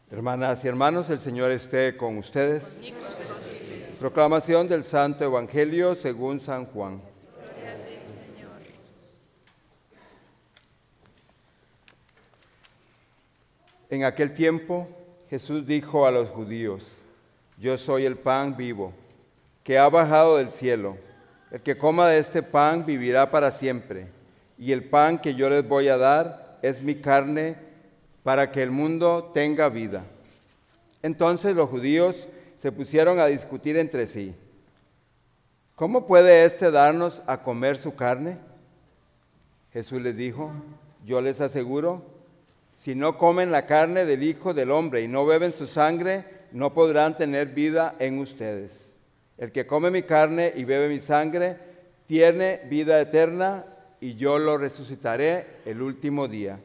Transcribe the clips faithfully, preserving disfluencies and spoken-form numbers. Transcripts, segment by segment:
Hermanas y hermanos, el Señor esté con ustedes. Proclamación del Santo Evangelio según San Juan. En aquel tiempo, Jesús dijo a los judíos: Yo soy el pan vivo, que ha bajado del cielo. El que coma de este pan vivirá para siempre, y el pan que yo les voy a dar es mi carne, para que el mundo tenga vida. Entonces los judíos se pusieron a discutir entre sí: ¿Cómo puede éste darnos a comer su carne? Jesús les dijo: Yo les aseguro, si no comen la carne del Hijo del Hombre y no beben su sangre, no podrán tener vida en ustedes. El que come mi carne y bebe mi sangre tiene vida eterna, y yo lo resucitaré el último día.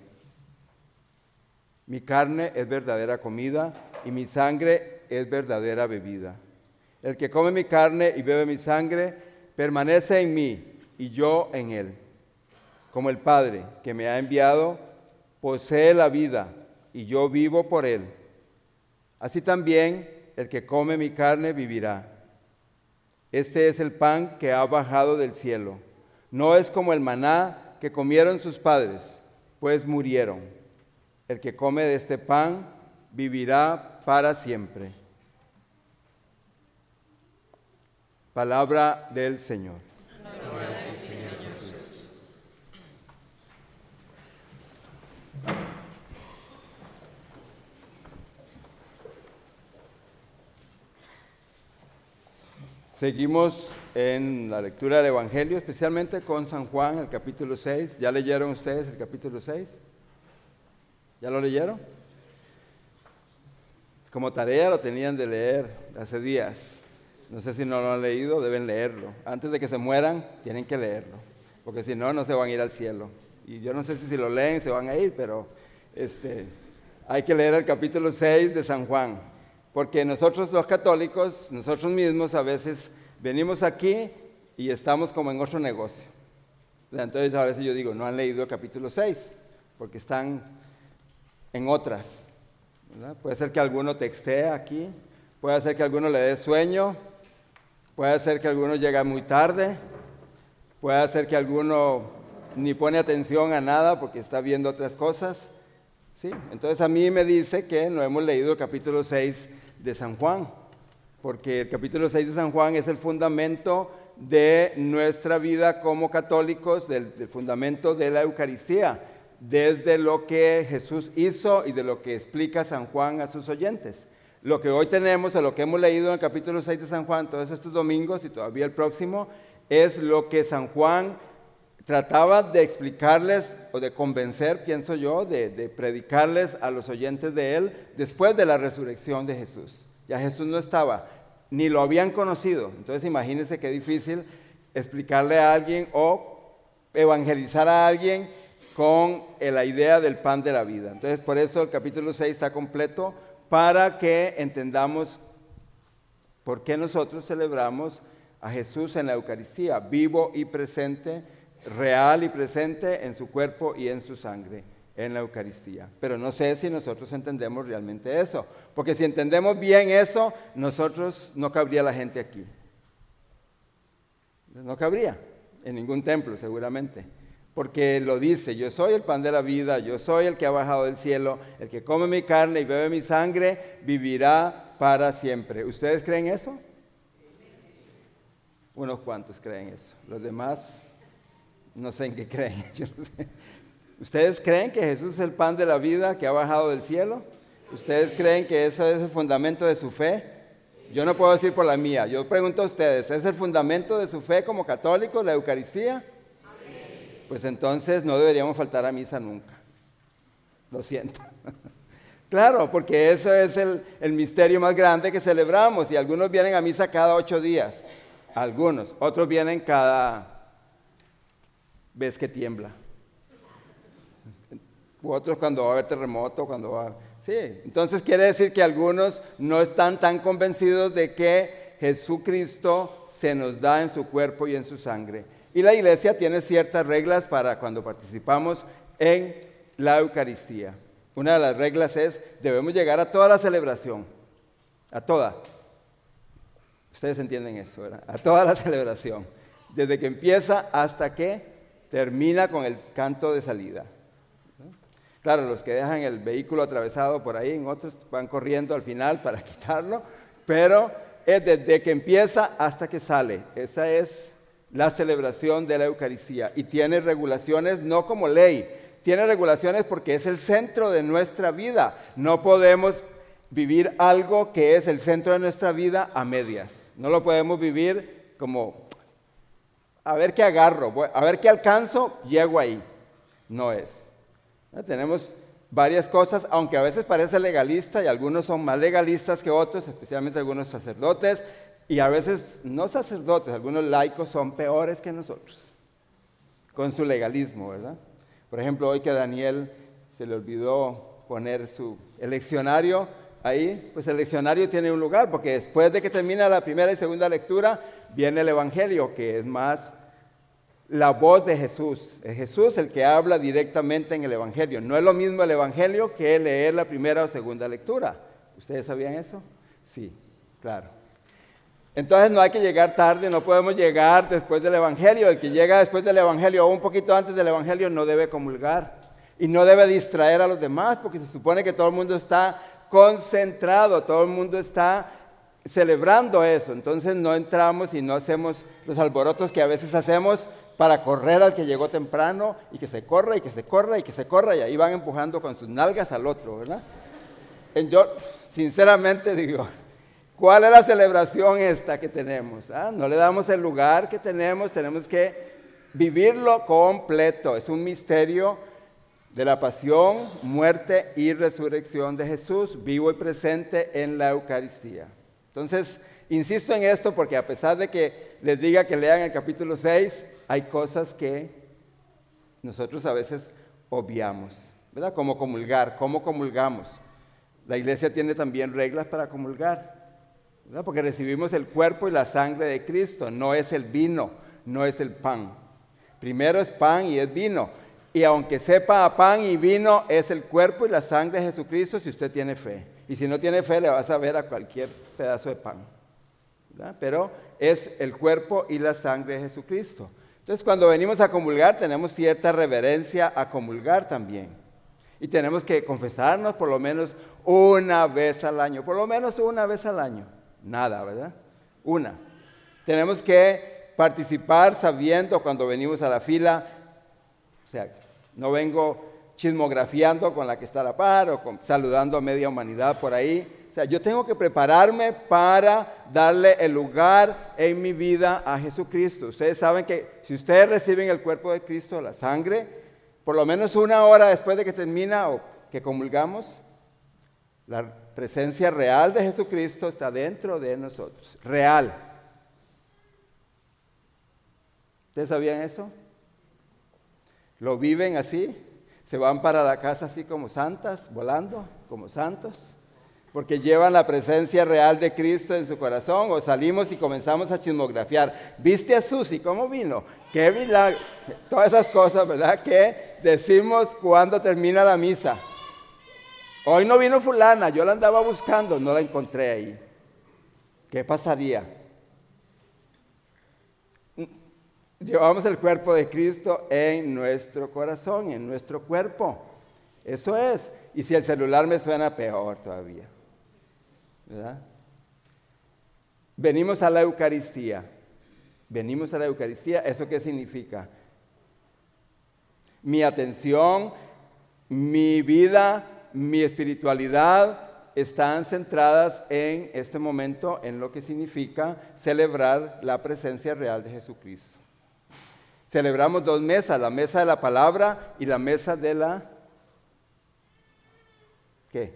Mi carne es verdadera comida y mi sangre es verdadera bebida. El que come mi carne y bebe mi sangre permanece en mí y yo en él. Como el Padre que me ha enviado posee la vida y yo vivo por él, así también el que come mi carne vivirá. Este es el pan que ha bajado del cielo. No es como el maná que comieron sus padres, pues murieron. El que come de este pan vivirá para siempre. Palabra del Señor. Gloria a ti, Señor Jesús. Seguimos en la lectura del Evangelio, especialmente con San Juan, el capítulo seis. ¿Ya leyeron ustedes el capítulo seis? ¿Ya lo leyeron? Como tarea lo tenían de leer hace días. No sé si no lo han leído, deben leerlo. Antes de que se mueran, tienen que leerlo, porque si no, no se van a ir al cielo. Y yo no sé si, si lo leen se van a ir, pero este, hay que leer el capítulo seis de San Juan, porque nosotros los católicos, nosotros mismos a veces venimos aquí y estamos como en otro negocio. Entonces a veces yo digo, no han leído el capítulo seis, porque están en otras, ¿verdad? Puede ser que alguno textee aquí, puede ser que alguno le dé sueño, puede ser que alguno llegue muy tarde, puede ser que alguno ni pone atención a nada porque está viendo otras cosas, ¿sí? Entonces a mí me dice que no hemos leído el capítulo seis de San Juan, porque el capítulo seis de San Juan es el fundamento de nuestra vida como católicos, del, del fundamento de la Eucaristía, desde lo que Jesús hizo y de lo que explica San Juan a sus oyentes. Lo que hoy tenemos, o lo que hemos leído en el capítulo seis de San Juan, todos estos domingos y todavía el próximo, es lo que San Juan trataba de explicarles o de convencer, pienso yo, de, de predicarles a los oyentes de él después de la resurrección de Jesús. Ya Jesús no estaba, ni lo habían conocido. Entonces imagínense qué difícil explicarle a alguien o evangelizar a alguien con la idea del pan de la vida. Entonces, por eso el capítulo seis está completo, para que entendamos por qué nosotros celebramos a Jesús en la Eucaristía, vivo y presente, real y presente en su cuerpo y en su sangre, en la Eucaristía. Pero no sé si nosotros entendemos realmente eso, porque si entendemos bien eso, nosotros no cabría la gente aquí. No cabría en ningún templo, seguramente. Porque lo dice: yo soy el pan de la vida, yo soy el que ha bajado del cielo, el que come mi carne y bebe mi sangre vivirá para siempre. ¿Ustedes creen eso? Unos cuantos creen eso, los demás no sé en qué creen. Yo no sé. ¿Ustedes creen que Jesús es el pan de la vida que ha bajado del cielo? ¿Ustedes creen que eso es el fundamento de su fe? Yo no puedo decir por la mía, yo pregunto a ustedes, ¿es el fundamento de su fe como católicos la Eucaristía? Pues entonces no deberíamos faltar a misa nunca. Lo siento. Claro, porque eso es el, el misterio más grande que celebramos. Y algunos vienen a misa cada ocho días. Algunos. Otros vienen cada vez que tiembla. U otros cuando va a haber terremoto, cuando va... Sí, entonces quiere decir que algunos no están tan convencidos de que Jesucristo se nos da en su cuerpo y en su sangre. Y la iglesia tiene ciertas reglas para cuando participamos en la Eucaristía. Una de las reglas es, debemos llegar a toda la celebración, a toda. Ustedes entienden eso, ¿verdad? A toda la celebración, desde que empieza hasta que termina con el canto de salida. Claro, los que dejan el vehículo atravesado por ahí, en otros van corriendo al final para quitarlo, pero es desde que empieza hasta que sale. Esa es la celebración de la Eucaristía y tiene regulaciones no como ley, tiene regulaciones porque es el centro de nuestra vida. No podemos vivir algo que es el centro de nuestra vida a medias. No lo podemos vivir como, a ver qué agarro, a ver qué alcanzo, llego ahí. No es. Tenemos varias cosas, aunque a veces parece legalista y algunos son más legalistas que otros, especialmente algunos sacerdotes, y a veces no sacerdotes, algunos laicos son peores que nosotros, con su legalismo, ¿verdad? Por ejemplo, hoy que a Daniel se le olvidó poner su el leccionario ahí, pues el leccionario tiene un lugar, porque después de que termina la primera y segunda lectura, viene el Evangelio, que es más la voz de Jesús. Es Jesús el que habla directamente en el Evangelio. No es lo mismo el Evangelio que leer la primera o segunda lectura. ¿Ustedes sabían eso? Sí, claro. Entonces no hay que llegar tarde, no podemos llegar después del Evangelio. El que llega después del Evangelio o un poquito antes del Evangelio no debe comulgar y no debe distraer a los demás, porque se supone que todo el mundo está concentrado, todo el mundo está celebrando eso. Entonces no entramos y no hacemos los alborotos que a veces hacemos para correr al que llegó temprano y que se corra y que se corra y que se corra y ahí van empujando con sus nalgas al otro, ¿verdad? Y yo sinceramente digo, ¿cuál es la celebración esta que tenemos? ¿Ah? No le damos el lugar que tenemos, tenemos que vivirlo completo. Es un misterio de la pasión, muerte y resurrección de Jesús, vivo y presente en la Eucaristía. Entonces, insisto en esto porque a pesar de que les diga que lean el capítulo seis, hay cosas que nosotros a veces obviamos, ¿verdad? Como comulgar, ¿cómo comulgamos? La iglesia tiene también reglas para comulgar, ¿verdad? Porque recibimos el cuerpo y la sangre de Cristo, no es el vino, no es el pan. Primero es pan y es vino, y aunque sepa a pan y vino, es el cuerpo y la sangre de Jesucristo si usted tiene fe. Y si no tiene fe, le va a saber a cualquier pedazo de pan, ¿verdad? Pero es el cuerpo y la sangre de Jesucristo. Entonces, cuando venimos a comulgar, tenemos cierta reverencia a comulgar también. Y tenemos que confesarnos por lo menos una vez al año, por lo menos una vez al año. Nada, ¿verdad? Una. Tenemos que participar sabiendo cuando venimos a la fila, o sea, no vengo chismografiando con la que está a la par o con, saludando a media humanidad por ahí. O sea, yo tengo que prepararme para darle el lugar en mi vida a Jesucristo. Ustedes saben que si ustedes reciben el cuerpo de Cristo, la sangre, por lo menos una hora después de que termina o que comulgamos, la presencia real de Jesucristo está dentro de nosotros. Real. ¿Ustedes sabían eso? ¿Lo viven así? ¿Se van para la casa así como santas, volando, como santos? Porque llevan la presencia real de Cristo en su corazón, o salimos y comenzamos a chismografiar. ¿Viste a Susi? ¿Cómo vino? ¡Qué milagro! Todas esas cosas, ¿verdad? Que decimos cuando termina la misa. Hoy no vino fulana, yo la andaba buscando, no la encontré ahí. ¿Qué pasaría? Llevamos el cuerpo de Cristo en nuestro corazón, en nuestro cuerpo. Eso es. Y si el celular me suena, peor todavía, ¿verdad? Venimos a la Eucaristía. Venimos a la Eucaristía. ¿Eso qué significa? Mi atención, mi vida, mi espiritualidad están centradas en este momento en lo que significa celebrar la presencia real de Jesucristo. Celebramos dos mesas, la mesa de la palabra y la mesa de la... ¿Qué?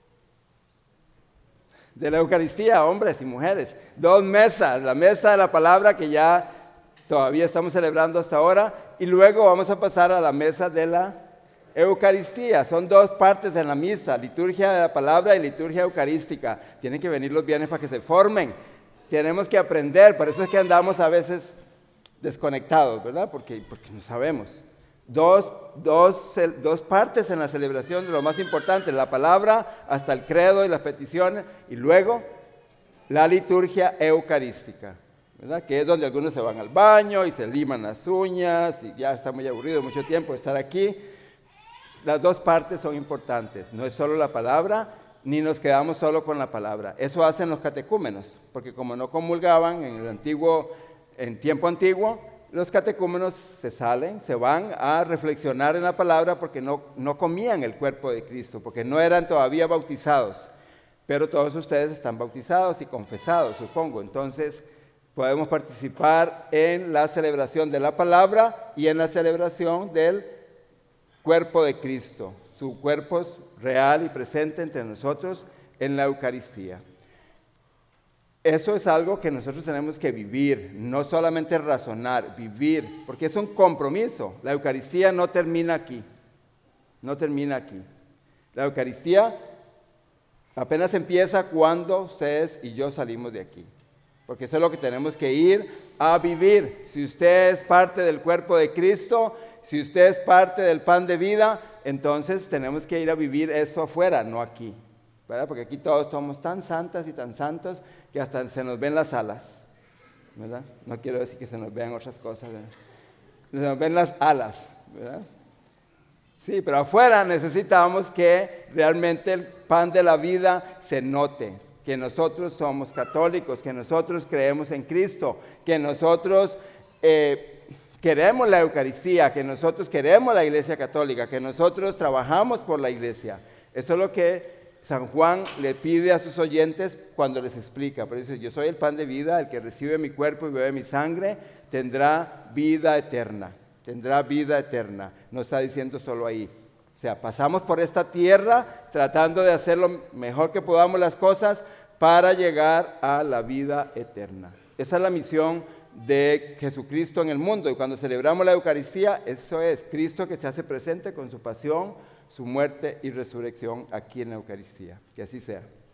De la Eucaristía, hombres y mujeres. Dos mesas, la mesa de la palabra que ya todavía estamos celebrando hasta ahora y luego vamos a pasar a la mesa de la Eucaristía. Son dos partes de la misa, liturgia de la palabra y liturgia eucarística. Tienen que venir los viernes para que se formen. Tenemos que aprender, por eso es que andamos a veces desconectados, ¿verdad? Porque, porque no sabemos. dos, dos, dos partes en la celebración de lo más importante, la palabra hasta el credo y las peticiones, y luego la liturgia eucarística, ¿verdad? Que es donde algunos se van al baño y se liman las uñas y ya está muy aburrido mucho tiempo de estar aquí. Las dos partes son importantes, no es solo la palabra, ni nos quedamos solo con la palabra. Eso hacen los catecúmenos, porque como no comulgaban en el antiguo, en tiempo antiguo, los catecúmenos se salen, se van a reflexionar en la palabra porque no, no comían el cuerpo de Cristo, porque no eran todavía bautizados. Pero todos ustedes están bautizados y confesados, supongo. Entonces, podemos participar en la celebración de la palabra y en la celebración del cuerpo de Cristo. Su cuerpo es real y presente entre nosotros en la Eucaristía. Eso es algo que nosotros tenemos que vivir, no solamente razonar, vivir, porque es un compromiso. La Eucaristía no termina aquí, no termina aquí. La Eucaristía apenas empieza cuando ustedes y yo salimos de aquí, porque eso es lo que tenemos que ir a vivir. Si usted es parte del cuerpo de Cristo, si usted es parte del pan de vida, entonces tenemos que ir a vivir eso afuera, no aquí, ¿verdad? Porque aquí todos somos tan santas y tan santos que hasta se nos ven las alas, ¿verdad? No quiero decir que se nos vean otras cosas, ¿verdad? Se nos ven las alas, ¿verdad? Sí, pero afuera necesitamos que realmente el pan de la vida se note, que nosotros somos católicos, que nosotros creemos en Cristo, que nosotros eh, queremos la Eucaristía, que nosotros queremos la Iglesia Católica, que nosotros trabajamos por la Iglesia. Eso es lo que San Juan le pide a sus oyentes cuando les explica. Por eso yo soy el pan de vida, el que recibe mi cuerpo y bebe mi sangre tendrá vida eterna, tendrá vida eterna. No está diciendo solo ahí. O sea, pasamos por esta tierra tratando de hacer lo mejor que podamos las cosas para llegar a la vida eterna. Esa es la misión de Jesucristo en el mundo. Y cuando celebramos la Eucaristía, eso es Cristo que se hace presente con su pasión, su muerte y resurrección aquí en la Eucaristía. Que así sea.